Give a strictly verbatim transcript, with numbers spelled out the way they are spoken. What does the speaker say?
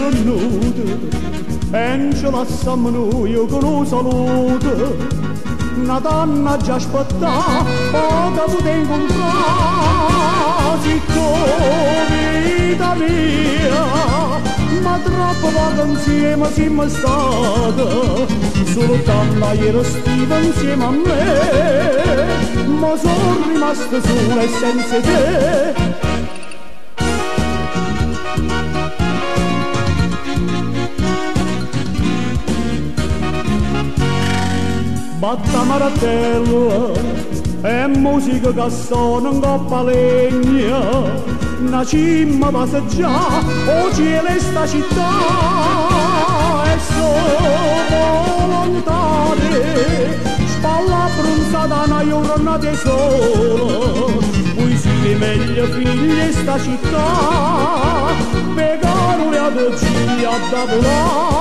cielo nudo e non ce lasciamo noi con un saluto. Una donna già aspettà, poca poter incontrare, siccome vita mia, ma troppo poco insieme siamo stati, soltanto ieri stiva insieme a me, ma sono rimasto solo e senza te. Batta martello e musica che suona in coppa legna, una cima passeggiare, o cielo e sta città, e sono lontane, spalla bronzata una giornata sola, poi si meglio figlia sta città, pegare le adoci a da volare.